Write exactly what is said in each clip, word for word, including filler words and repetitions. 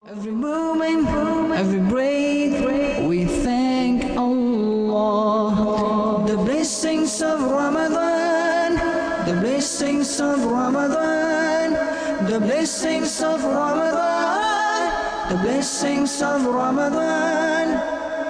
Every moment, every breath, we thank Allah. The blessings of Ramadan, the blessings of Ramadan, the blessings of Ramadan, the blessings of Ramadan.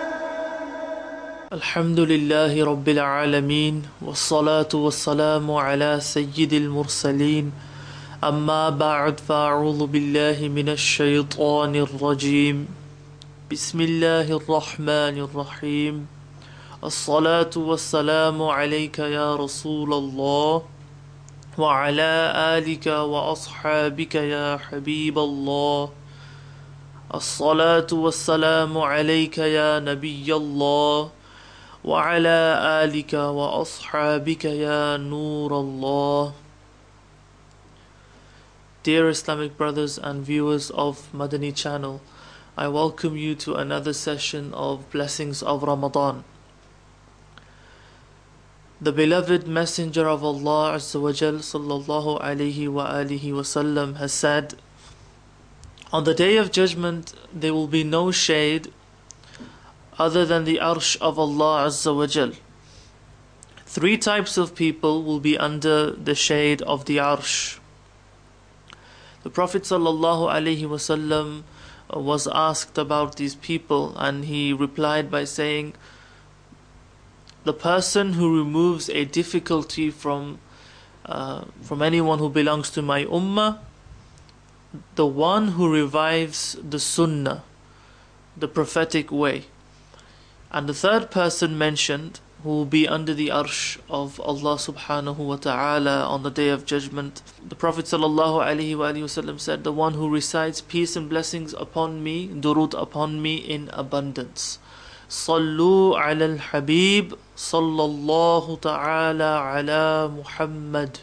Alhamdulillahi Rabbil Alameen, wassalatu wassalamu ala Sayyidil Mursaleen. أما بعد فأعوذ بالله من الشيطان الرجيم بسم الله الرحمن الرحيم الصلاة والسلام عليك يا رسول الله وعلى آلك وأصحابك يا حبيب الله الصلاة والسلام عليك يا نبي الله وعلى آلك وأصحابك يا نور الله. Dear Islamic brothers and viewers of Madani channel, I welcome you to another session of Blessings of Ramadan. The beloved Messenger of Allah Azza wa Jal sallallahu alayhi wa alihi wasallam has said, on the Day of Judgment there will be no shade other than the Arsh of Allah Azza wa Jal. Three types of people will be under the shade of the Arsh. The Prophet sallallahu alaihi wasallam was asked about these people, and he replied by saying, the person who removes a difficulty from uh, from anyone who belongs to my ummah, the one who revives the sunnah, the prophetic way. And the third person mentioned, who will be under the arsh of Allah subhanahu wa ta'ala on the Day of Judgment. The Prophet sallallahu alaihi wasallam said, the one who recites peace and blessings upon me, durood upon me in abundance. Sallu ala al-habib, sallallahu ta'ala ala Muhammad.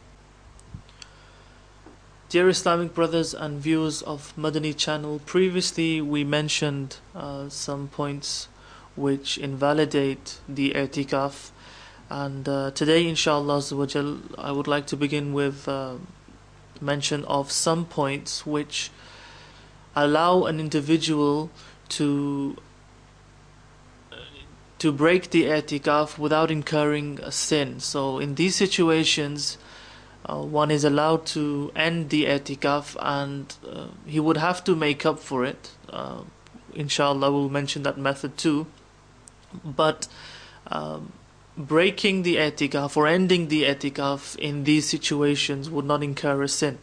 Dear Islamic brothers and viewers of Madani channel, previously we mentioned uh, some points which invalidate the i'tikaf, and uh, today inshallah I would like to begin with uh, mention of some points which allow an individual to to break the i'tikaf without incurring a sin. So in these situations uh, one is allowed to end the i'tikaf, and uh, he would have to make up for it. uh, inshallah we'll mention that method too. But um, breaking the i'tikaf or ending the i'tikaf in these situations would not incur a sin.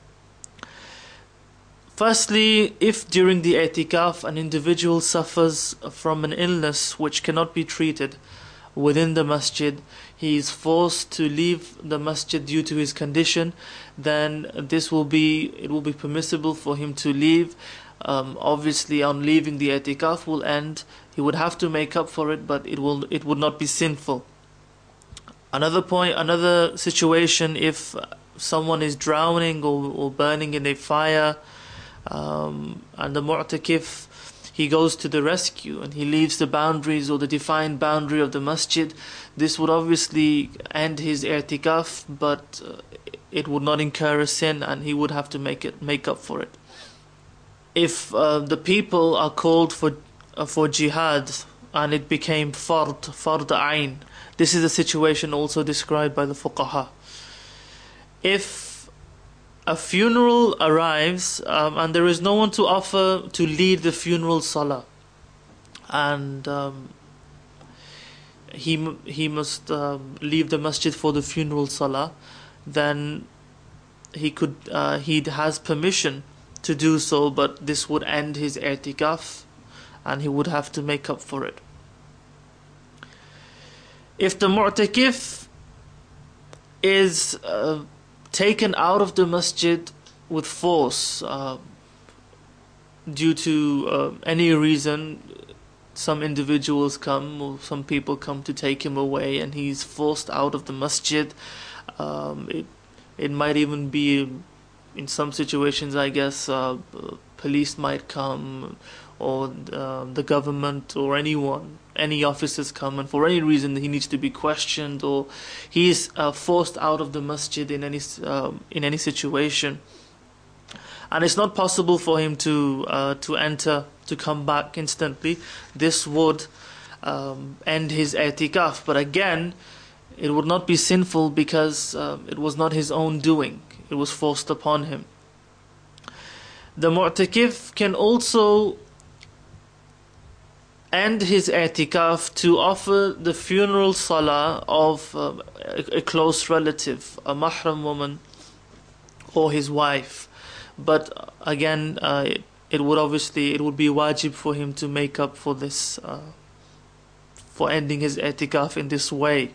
Firstly, if during the i'tikaf an individual suffers from an illness which cannot be treated within the masjid, he is forced to leave the masjid due to his condition, then this will be it will be permissible for him to leave. Um, obviously, on leaving the i'tikaf will end. He would have to make up for it, but it will it would not be sinful. Another point, another situation, if someone is drowning or, or burning in a fire, um, and the mu'takif, he goes to the rescue and he leaves the boundaries or the defined boundary of the masjid, this would obviously end his i'tikaf, but uh, it would not incur a sin, and he would have to make it make up for it. If uh, the people are called for uh, for jihad and it became fard, fard ayn, this is a situation also described by the fuqaha. If a funeral arrives um, and there is no one to offer to lead the funeral salah, and um, he he must um, leave the masjid for the funeral salah, then he could uh, he has permission to do so, but this would end his i'tikaf and he would have to make up for it. If the mu'takif is uh, taken out of the masjid with force uh, due to uh, any reason, some individuals come or some people come to take him away and he's forced out of the masjid, um, it, it might even be, in some situations I guess, uh, police might come, or uh, the government or anyone, any officers come, and for any reason he needs to be questioned, or he is uh, forced out of the masjid in any uh, in any situation. And it's not possible for him to uh, to enter, to come back instantly. This would um, end his i'tikaf. But again, it would not be sinful because uh, it was not his own doing. It was forced upon him. The mu'takif can also end his i'tikaf to offer the funeral salah of uh, a, a close relative, a mahram woman, or his wife. But again, uh, it, it would obviously, it would be wajib for him to make up for this, uh, for ending his i'tikaf in this way.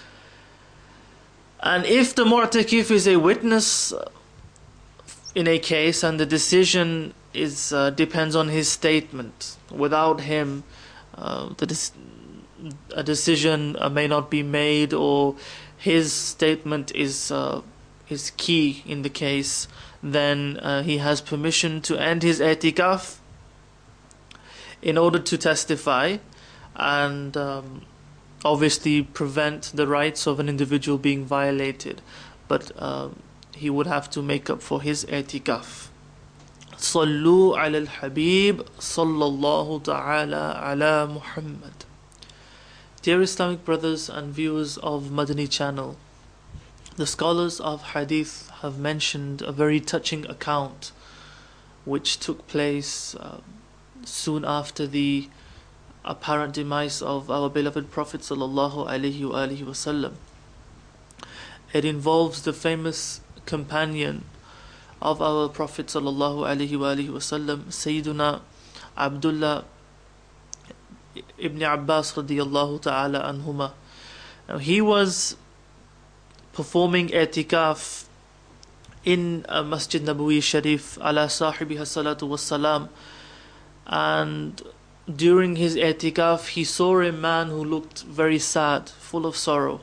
And if the mu'takif is a witness in a case and the decision is uh, depends on his statement, without him, uh, the dis- a decision uh, may not be made, or his statement is uh, is key in the case, then uh, he has permission to end his i'tikaf in order to testify and um, obviously prevent the rights of an individual being violated. But um, he would have to make up for his i'tikaf. Sallu ala al-Habib sallallahu ta'ala ala Muhammad. Dear Islamic brothers and viewers of Madani channel, the scholars of hadith have mentioned a very touching account which took place uh, soon after the apparent demise of our beloved Prophet sallallahu alaihi wa alihi wasallam. It involves the famous companion of our Prophet sallallahu alaihi wa alihi wasallam, Sayyiduna Abdullah ibn Abbas radiyallahu ta'ala anhuma. Now he was performing i'tikaf in a Masjid Nabawi Sharif ala sahibiha salatu wassalam, and during his i'tikaf he saw a man who looked very sad, full of sorrow.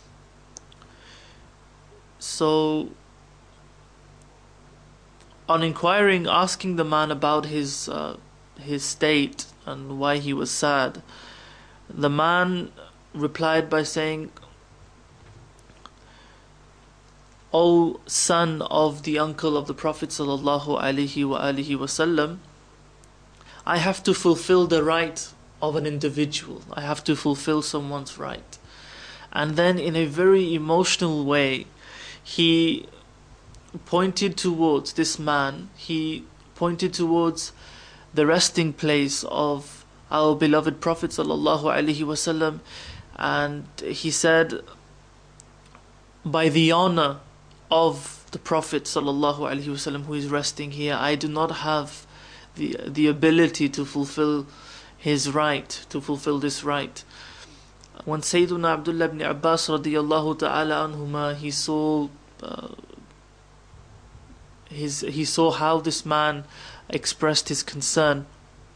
So on inquiring, asking the man about his uh, his state and why he was sad, the man replied by saying, "O son of the uncle of the Prophet sallallahu alaihi wa alihi wasallam, I have to fulfill the right of an individual. I have to fulfill someone's right." And then in a very emotional way, he pointed towards this man, he pointed towards the resting place of our beloved Prophet sallallahu alaihi wasallam, and he said, "By the honor of the Prophet sallallahu alaihi wasallam who is resting here, I do not have the the ability to fulfill his right, to fulfill this right." When Sayyiduna Abdullah ibn Abbas radiyallahu ta'ala anhuma, he saw uh, his he saw how this man expressed his concern.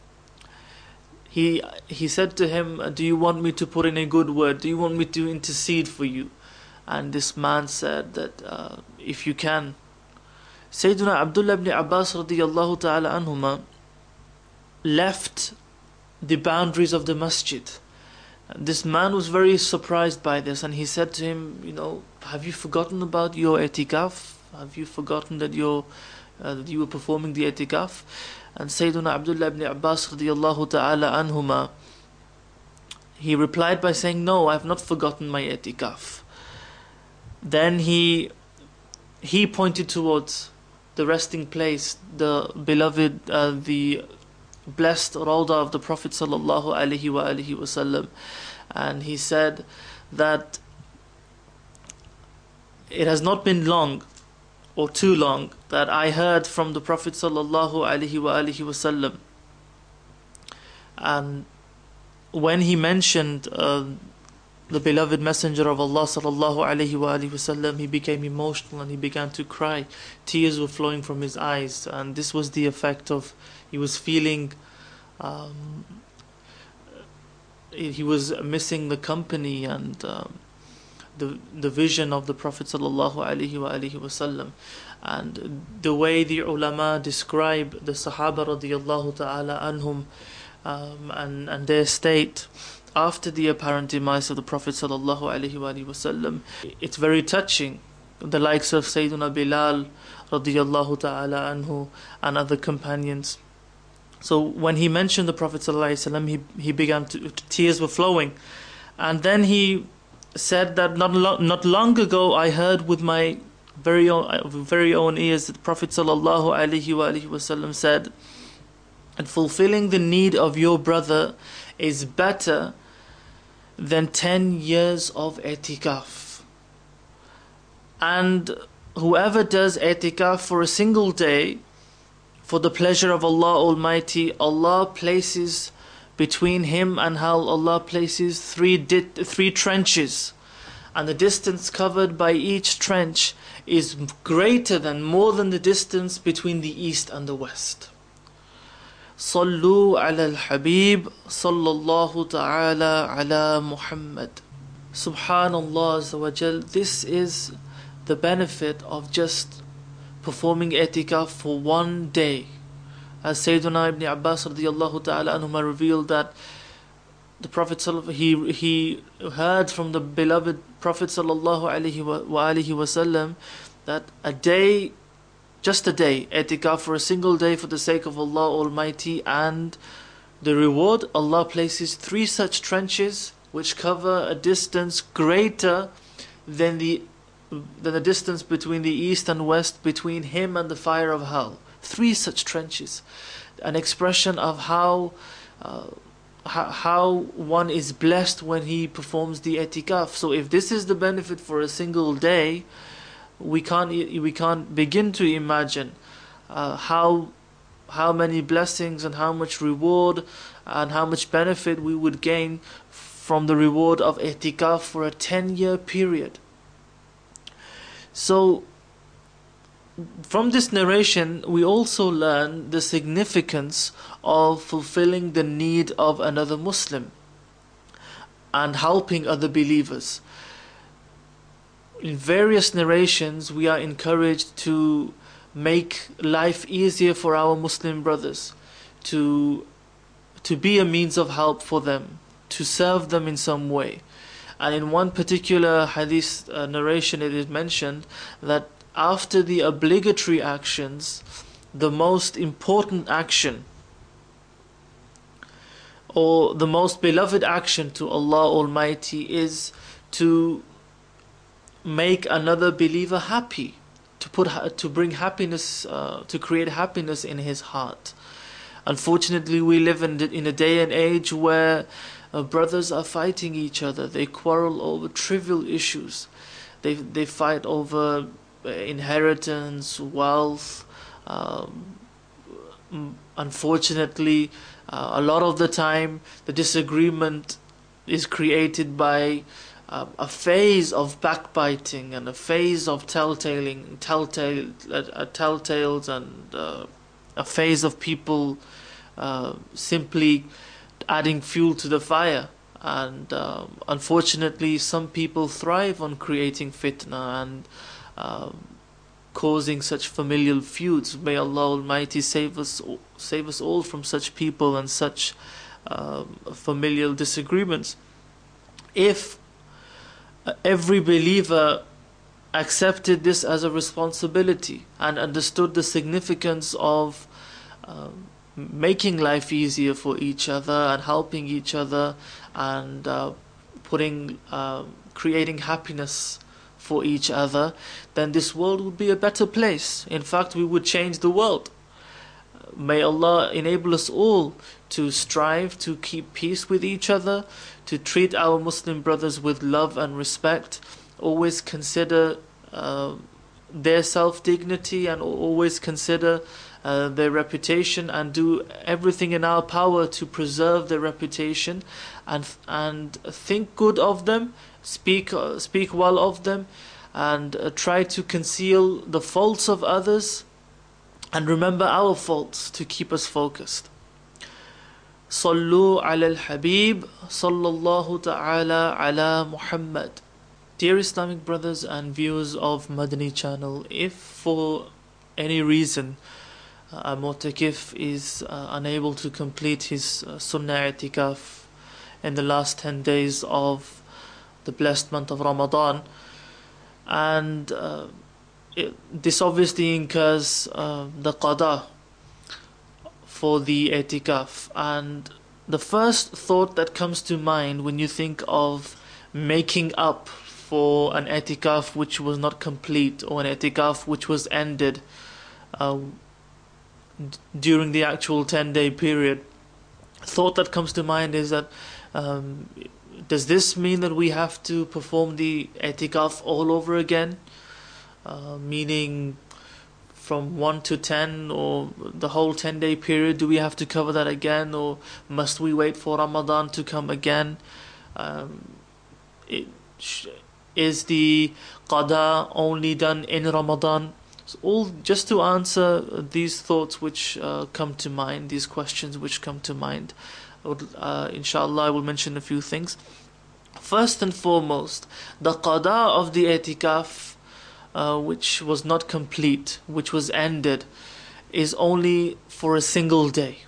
He he said to him, "Do you want me to put in a good word? Do you want me to intercede for you?" And this man said that uh, if you can. Sayyiduna Abdullah ibn Abbas radiyallahu ta'ala anhuma left the boundaries of the masjid. This man was very surprised by this, and he said to him, you know, "Have you forgotten about your i'tikaf? Have you forgotten that you're uh, that you were performing the i'tikaf?" And Sayyiduna Abdullah ibn Abbas radiyallahu ta'ala anhuma, he replied by saying, "No, I have not forgotten my i'tikaf." Then he he pointed towards the resting place, the beloved, uh, the blessed Rawda of the Prophet sallallahu alaihi wa alihi wasallam, and he said that it has not been long or too long that I heard from the Prophet sallallahu alaihi wa alihi wasallam, and when he mentioned uh, the beloved Messenger of Allah sallallahu alaihi wa alihi wasallam, he became emotional and he began to cry. Tears were flowing from his eyes, and this was the effect of he was feeling um, he was missing the company and um, the the vision of the Prophet sallallahu alaihi wa alihi wasallam. And the way the ulama describe the Sahaba radiyallahu ta'ala anhum um, and and their state after the apparent demise of the Prophet sallallahu alaihi wa alihi wasallam, it's very touching. The likes of Sayyiduna Bilal radiyallahu ta'ala anhu, and other companions. So when he mentioned the Prophet ﷺ, he, he began to, tears were flowing. And then he said that not, lo- not long ago I heard with my very own, very own ears that the Prophet ﷺ said, and fulfilling the need of your brother is better than ten years of i'tikaf. And whoever does i'tikaf for a single day, for the pleasure of Allah Almighty, Allah places between him and hell, Allah places three di- three trenches, and the distance covered by each trench is greater than, more than the distance between the east and the west. Sallu ala al-Habib, sallallahu ta'ala ala Muhammad. Subhanallah Azza wa Jal, this is the benefit of just performing i'tikaf for one day. As Sayyiduna Ibn Abbas radiyallahu ta'ala anhuma revealed that the Prophet he he heard from the beloved Prophet sallallahu alaihi wasallam that a day, just a day, i'tikaf for a single day for the sake of Allah Almighty, and the reward, Allah places three such trenches which cover a distance greater than the than the distance between the east and west, between him and the fire of hell. Three such trenches. An expression of how uh, how, how one is blessed when he performs the i'tikaf. So if this is the benefit for a single day, we can't we can't begin to imagine uh, how how many blessings and how much reward and how much benefit we would gain from the reward of i'tikaf for a ten-year period. So, from this narration, we also learn the significance of fulfilling the need of another Muslim and helping other believers. In various narrations, we are encouraged to make life easier for our Muslim brothers, to, to be a means of help for them, to serve them in some way. And in one particular hadith uh, narration, it is mentioned that after the obligatory actions, the most important action or the most beloved action to Allah Almighty is to make another believer happy, to put to bring happiness, uh, to create happiness in his heart. Unfortunately, we live in in a day and age where uh, brothers are fighting each other. They quarrel over trivial issues. They they fight over inheritance, wealth. Um, unfortunately, uh, a lot of the time, the disagreement is created by uh, a phase of backbiting and a phase of telltaling, telltale, uh, telltales, and uh, a phase of people uh, simply adding fuel to the fire. And uh, unfortunately, some people thrive on creating fitna and uh, causing such familial feuds. May Allah Almighty save us, save us all from such people and such uh, familial disagreements. If every believer accepted this as a responsibility and understood the significance of uh, making life easier for each other and helping each other and uh, putting, uh, creating happiness for each other, then this world would be a better place. In fact, we would change the world. May Allah enable us all to strive to keep peace with each other, to treat our Muslim brothers with love and respect, always consider uh, their self-dignity and always consider uh, their reputation, and do everything in our power to preserve their reputation, and and think good of them, speak uh, speak well of them, and uh, try to conceal the faults of others, and remember our faults to keep us focused. Sallu ala al-Habib, sallallahu ta'ala ala Muhammad. Dear Islamic brothers and viewers of Madani channel, if for any reason uh, a mu'takif is uh, unable to complete his uh, sunnah i'tikaf in the last ten days of the blessed month of Ramadan, and uh, it, this obviously incurs uh, the qada for the i'tikaf. And the first thought that comes to mind when you think of making up for an i'tikaf which was not complete, or an i'tikaf which was ended uh, d- during the actual ten day period, thought that comes to mind is that um, does this mean that we have to perform the i'tikaf all over again? Uh, meaning from one to ten, or the whole ten day period, do we have to cover that again, or must we wait for Ramadan to come again? Um, it, is the qada only done in Ramadan? So all just to answer these thoughts which uh, come to mind, these questions which come to mind, I would, uh, inshallah I will mention a few things. First and foremost, the qada of the i'tikaf uh, which was not complete, which was ended, is only for a single day.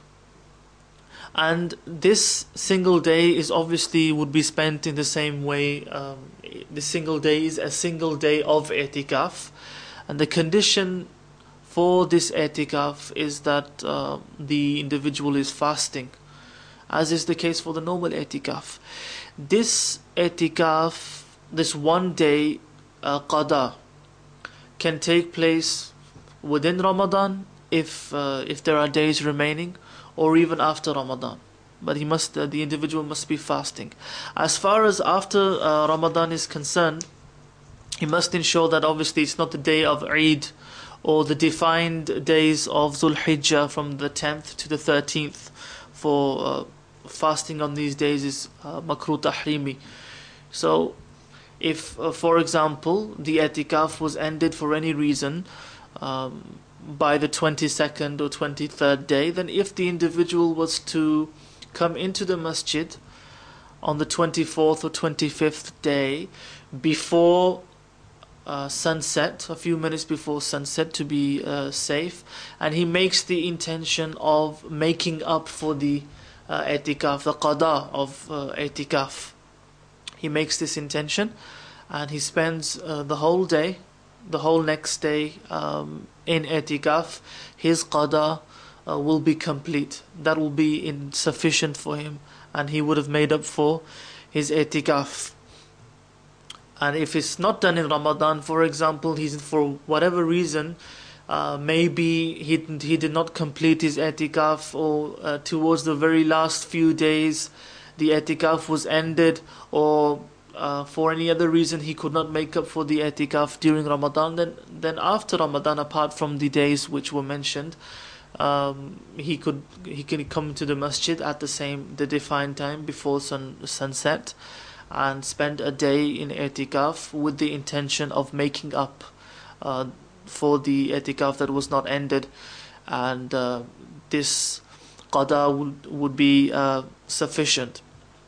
And this single day is obviously would be spent in the same way. Um, the single day is a single day of i'tikaf, and the condition for this i'tikaf is that uh, the individual is fasting, as is the case for the normal i'tikaf. This i'tikaf, this one day uh, qada, can take place within Ramadan if uh, if there are days remaining, or even after Ramadan. But he must, uh, the individual must be fasting. As far as after uh, Ramadan is concerned, he must ensure that obviously it's not the day of Eid or the defined days of Dhul Hijjah from the tenth to the thirteenth. For uh, fasting on these days is uh, makruh tahrimi. So if, uh, for example, the i'tikaf was ended for any reason um, by the twenty-second or twenty-third day, then if the individual was to come into the masjid on the twenty-fourth or twenty-fifth day before uh, sunset, a few minutes before sunset to be uh, safe, and he makes the intention of making up for the uh, i'tikaf, the qada of uh, i'tikaf. He makes this intention and he spends uh, the whole day, the whole next day um, in i'tikaf. His qada uh, will be complete. That will be insufficient for him, and he would have made up for his i'tikaf. And if it's not done in Ramadan, for example, he's for whatever reason, uh, maybe he he did not complete his i'tikaf, or uh, towards the very last few days the i'tikaf was ended, or uh, for any other reason he could not make up for the i'tikaf during Ramadan, then then after Ramadan, apart from the days which were mentioned, um, he could he can come to the masjid at the same the defined time before sun sunset, and spend a day in i'tikaf with the intention of making up uh, for the i'tikaf that was not ended, and uh, this qada would would be uh, sufficient.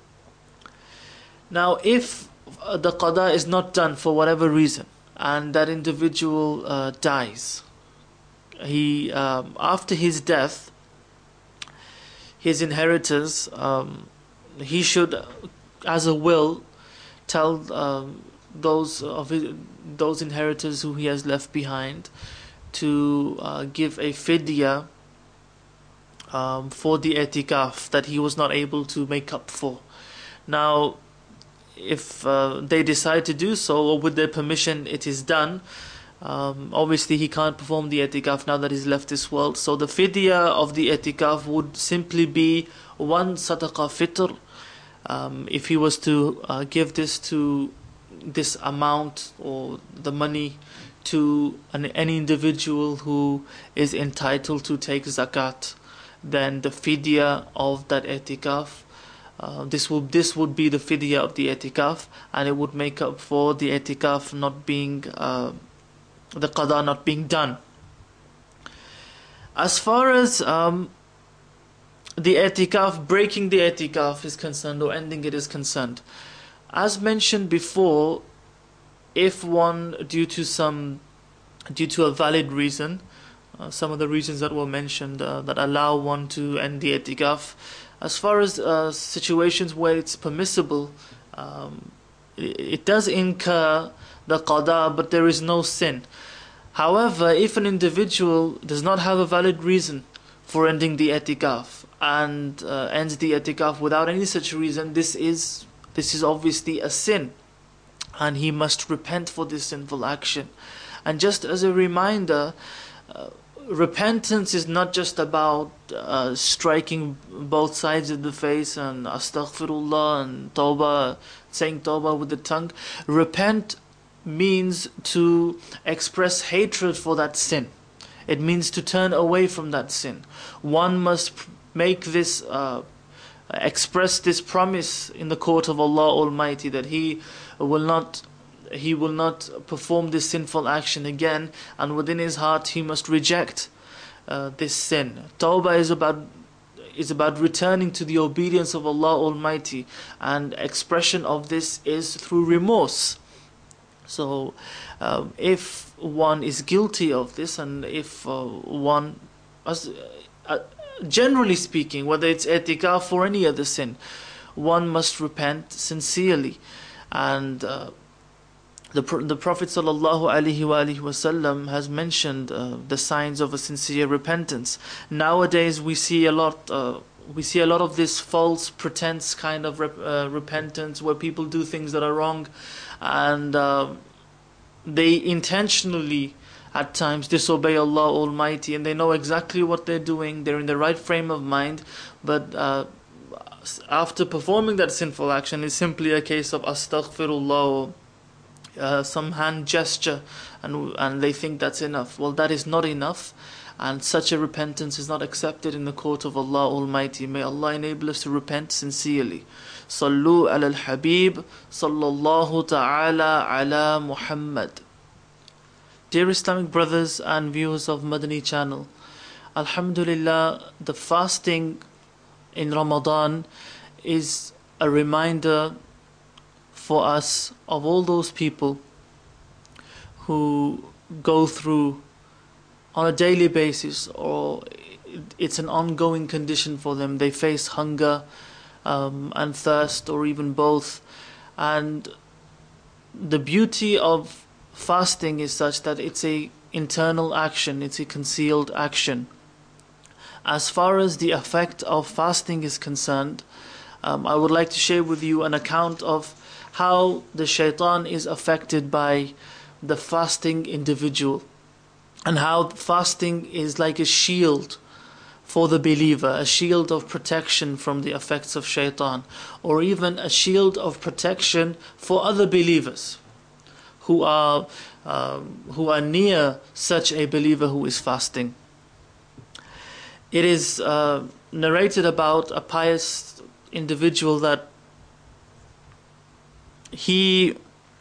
Now, if uh, the qada is not done for whatever reason, and that individual uh, dies, he um, after his death, his inheritors, um, he should, as a will, tell um, those of his, those inheritors who he has left behind to uh, give a fidya um, for the i'tikaf that he was not able to make up for. Now, if uh, they decide to do so, or with their permission it is done, um, obviously he can't perform the i'tikaf now that he's left this world. So the fidya of the i'tikaf would simply be one sadaqah fitr. Um, if he was to uh, give this to this amount, or the money, to an, any individual who is entitled to take zakat, then the fidya of that i'tikaf, uh, this would this would be the fidya of the i'tikaf, and it would make up for the i'tikaf not being uh, the qada not being done. As far as um, the i'tikaf, breaking the i'tikaf is concerned, or ending it is concerned, as mentioned before, if one, due to some due to a valid reason, uh, some of the reasons that were mentioned uh, that allow one to end the i'tikaf, as far as uh, situations where it's permissible, um, it, it does incur the qada, but there is no sin. However, if an individual does not have a valid reason for ending the i'tikaf and uh, ends the i'tikaf without any such reason, this is this is obviously a sin, and he must repent for this sinful action. And just as a reminder, uh, repentance is not just about uh, striking both sides of the face and astaghfirullah and tawbah, saying tawbah with the tongue. Repent means to express hatred for that sin. It means to turn away from that sin. One must make this, uh, express this promise in the court of Allah Almighty that he will not he will not perform this sinful action again, and within his heart he must reject uh, this sin. Tawbah is about is about returning to the obedience of Allah Almighty, and expression of this is through remorse. So um, if one is guilty of this, and if uh, one, as, uh, generally speaking, whether it's i'tikaf or any other sin, one must repent sincerely. And uh, the the Prophet sallallahu alaihi wasallam has mentioned uh, the signs of a sincere repentance. Nowadays we see a lot uh, we see a lot of this false pretense kind of rep, uh, repentance, where people do things that are wrong, and uh, they intentionally at times disobey Allah Almighty, and they know exactly what they're doing, they're in the right frame of mind, but uh, after performing that sinful action, it's simply a case of astaghfirullah, uh, some hand gesture, and and they think that's enough. Well, that is not enough, and such a repentance is not accepted in the court of Allah Almighty. May Allah enable us to repent sincerely. Sallu ala al-Habib, sallallahu ta'ala ala Muhammad. Dear Islamic brothers and viewers of Madani channel, Alhamdulillah, the fasting in Ramadan is a reminder for us of all those people who go through on a daily basis, or it's an ongoing condition for them. They face hunger um, and thirst, or even both. And the beauty of fasting is such that it's a internal action, it's a concealed action. As far as the effect of fasting is concerned, um, I would like to share with you an account of how the shaitan is affected by the fasting individual, and how fasting is like a shield for the believer, a shield of protection from the effects of shaitan, or even a shield of protection for other believers who are um, who are near such a believer who is fasting. It is uh, narrated about a pious individual that he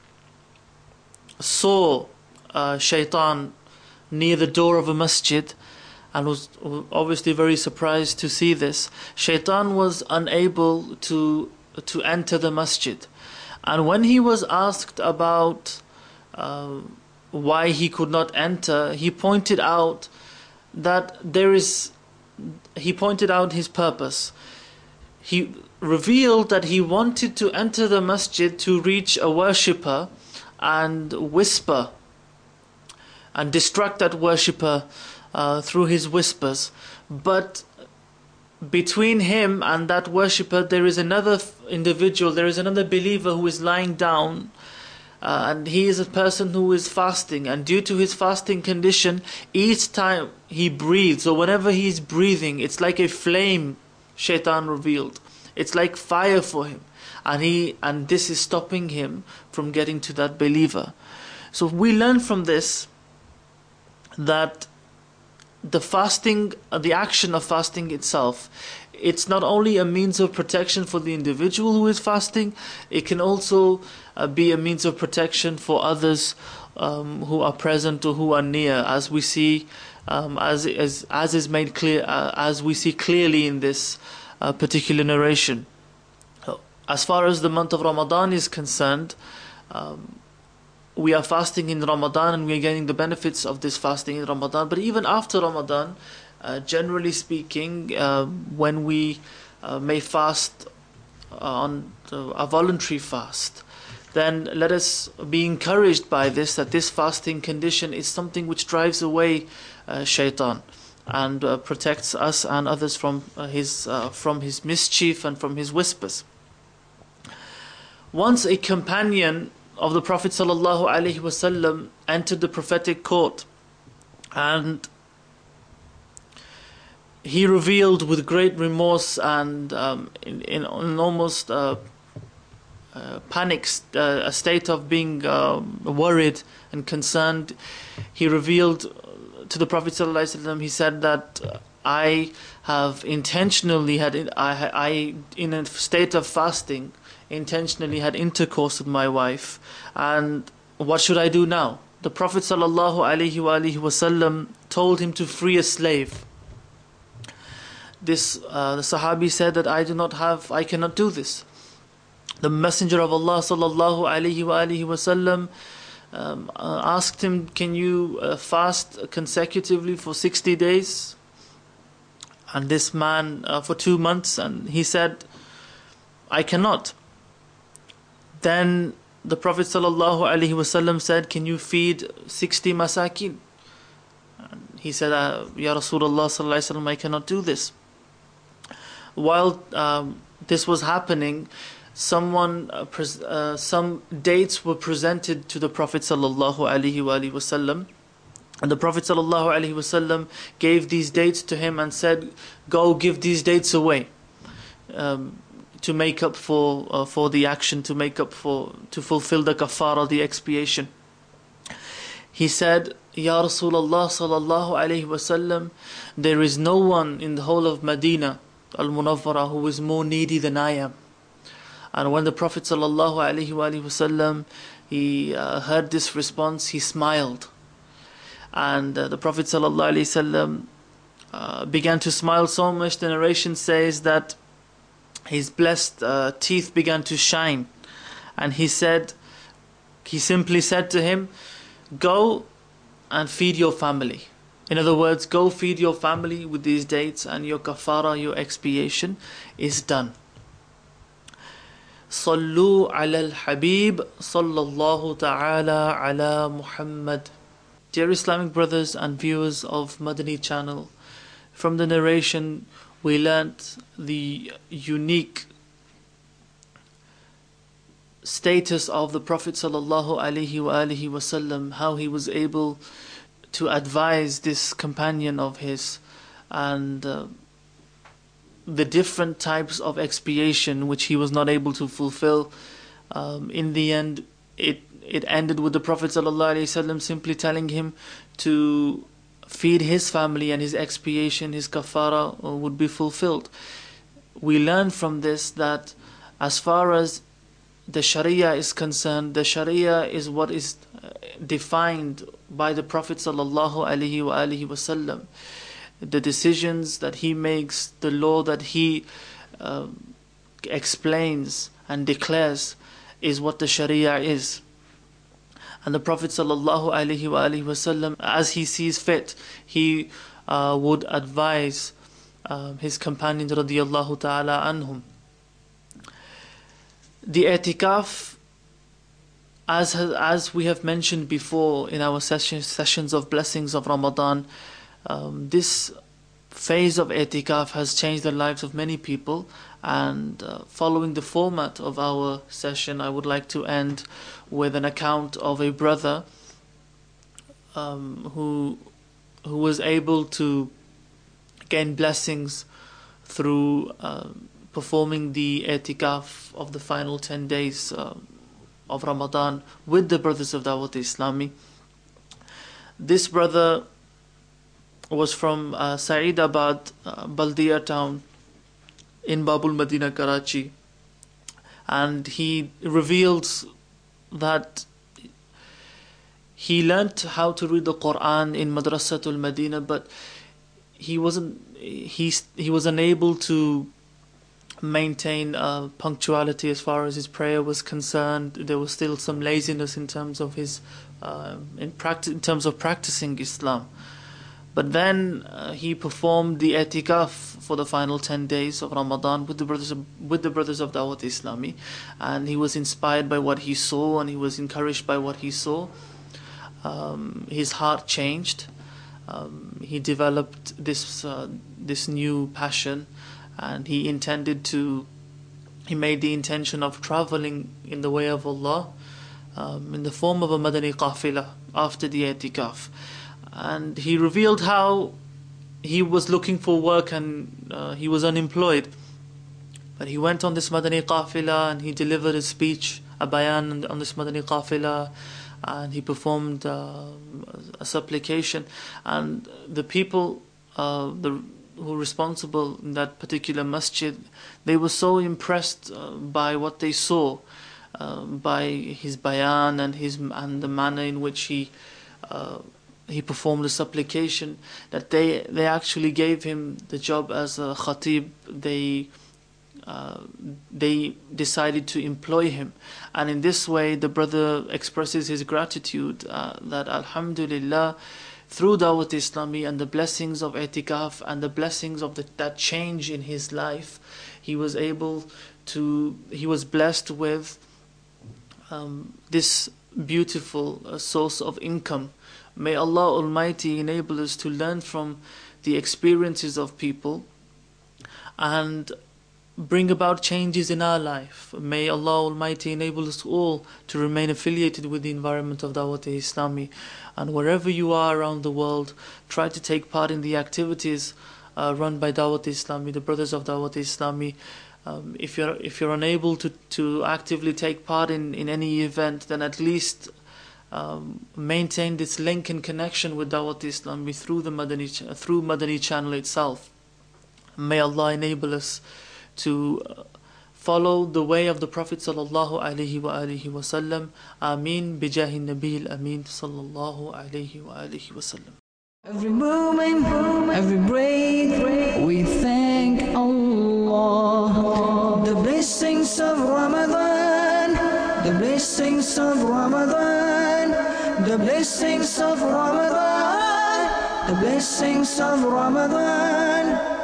saw uh, shaitan near the door of a masjid, and was obviously very surprised to see this. Shaitan was unable to to enter the masjid, and when he was asked about uh, why he could not enter, he pointed out that there is he pointed out his purpose. He revealed that he wanted to enter the masjid to reach a worshipper and whisper and distract that worshipper uh, through his whispers. But between him and that worshipper there is another individual, there is another believer who is lying down, uh, and he is a person who is fasting, and due to his fasting condition, each time he breathes, or whenever he is breathing, it's like a flame, shaitan revealed. It's like fire for him, and he and this is stopping him from getting to that believer. So we learn from this that the fasting, the action of fasting itself, it's not only a means of protection for the individual who is fasting, it can also uh, be a means of protection for others um, who are present or who are near, as we see, um, as, as as is made clear, uh, as we see clearly in this uh, particular narration. As far as the month of Ramadan is concerned, um, we are fasting in Ramadan and we are getting the benefits of this fasting in Ramadan. But even after Ramadan, uh, generally speaking, uh, when we uh, may fast on uh, a voluntary fast, then let us be encouraged by this, that this fasting condition is something which drives away uh, shaitan and uh, protects us and others from uh, his uh, from his mischief and from his whispers. Once a companion of the Prophet sallallahu alaihi wasallam entered the prophetic court, and he revealed with great remorse and um, in, in, in almost uh, uh, panic, uh, a state of being uh, worried and concerned, he revealed to the Prophet ﷺ, he said that I have intentionally had, I, I in a state of fasting, intentionally had intercourse with my wife, and what should I do now? The Prophet ﷺ told him to free a slave. This uh, the Sahabi said that I do not have, I cannot do this. The Messenger of Allah sallallahu alaihi wasallam um, uh, asked him, "Can you uh, fast consecutively for sixty days?" And this man uh, for two months, and he said, "I cannot." Then the Prophet sallallahu alaihi wasallam said, "Can you feed sixty masakin?" And he said, uh, "Ya Rasulullah sallallahu alaihi wasallam, I cannot do this." While um, this was happening, someone, uh, pres uh, some dates were presented to the Prophet sallallahu alaihi wasallam, and the Prophet sallallahu alaihi wasallam gave these dates to him and said, "Go give these dates away, um, to make up for uh, for the action, to make up for to fulfill the kafara, the expiation." He said, "Ya Rasulullah sallallahu alaihi wasallam, there is no one in the whole of Medina al-Munawwara who is more needy than I am." And when the Prophet sallallahu alaihi wasallam he uh, heard this response, he smiled, and uh, the Prophet sallallahu alaihi wasallam uh, began to smile so much. The narration says that his blessed uh, teeth began to shine, and he said, he simply said to him, "Go and feed your family." In other words, go feed your family with these dates, and your kafara, your expiation is done. Sallu ala al-Habib sallallahu ta'ala ala Muhammad. Dear Islamic brothers and viewers of Madani channel, from the narration we learnt the unique status of the Prophet sallallahu alaihi wasallam, how he was able to advise this companion of his, and uh, the different types of expiation which he was not able to fulfill. Um, in the end, it it ended with the Prophet ﷺ simply telling him to feed his family, and his expiation, his kafara uh, would be fulfilled. We learn from this that as far as the Sharia is concerned, the Sharia is what is defined by the Prophet sallallahu alaihi wasallam. The decisions that he makes, the law that he uh, explains and declares, is what the Sharia is. And the Prophet sallallahu alaihi wasallam, as he sees fit, he uh, would advise uh, his companions radiyallahu ta'ala anhum. The i'tikaf, as as we have mentioned before in our sessions sessions of blessings of Ramadan, um, this phase of i'tikaf has changed the lives of many people. And uh, following the format of our session, I would like to end with an account of a brother um, who who was able to gain blessings through uh, performing the i'tikaf of the final ten days uh, of Ramadan with the brothers of Dawat Islami. This brother was from uh, Saeedabad, uh, Baldia town in Babul Madina, Karachi, and he reveals that he learnt how to read the Quran in Madrasatul Medina, but he wasn't he he was unable to maintain uh, punctuality as far as his prayer was concerned. There was still some laziness in terms of his uh, in practice in terms of practicing Islam. But then uh, he performed the i'tikaf for the final ten days of Ramadan with the brothers of, with the brothers of Dawat Islami, and he was inspired by what he saw, and he was encouraged by what he saw. Um, his heart changed. Um, he developed this uh, this new passion, and he intended to. He made the intention of traveling in the way of Allah, um, in the form of a Madani Qafila after the i'tikaf. And he revealed how he was looking for work and uh, he was unemployed. But he went on this Madani Qafila and he delivered a speech, a bayan on this Madani Qafila, and he performed uh, a supplication. And the people uh, the, who were responsible in that particular masjid, they were so impressed uh, by what they saw, uh, by his bayan and, his, and the manner in which he uh, he performed the supplication, that they they actually gave him the job as a khatib. They uh, they decided to employ him, and in this way the brother expresses his gratitude uh, that Alhamdulillah, through Dawat Islami and the blessings of i'tikaf and the blessings of the, that change in his life, he was able to he was blessed with um, this beautiful uh, source of income. May Allah Almighty enable us to learn from the experiences of people and bring about changes in our life. May Allah Almighty enable us all to remain affiliated with the environment of Dawat Islami. And wherever you are around the world, try to take part in the activities uh, run by Dawat Islami, the brothers of Dawat Islami. Um, if you're if you're unable to, to actively take part in, in any event, then at least Um, maintain this link and connection with Dawat Islami through the Madani through Madani channel itself. May Allah enable us to uh, follow the way of the Prophet sallallahu alaihi wa alihi wasallam. Ameen bijahi Nabil Ameen sallallahu alaihi wa alihi wasallam. Every moment, every breath, we thank Allah. The blessings of Ramadan, the blessings of Ramadan, the blessings of Ramadan, the blessings of Ramadan.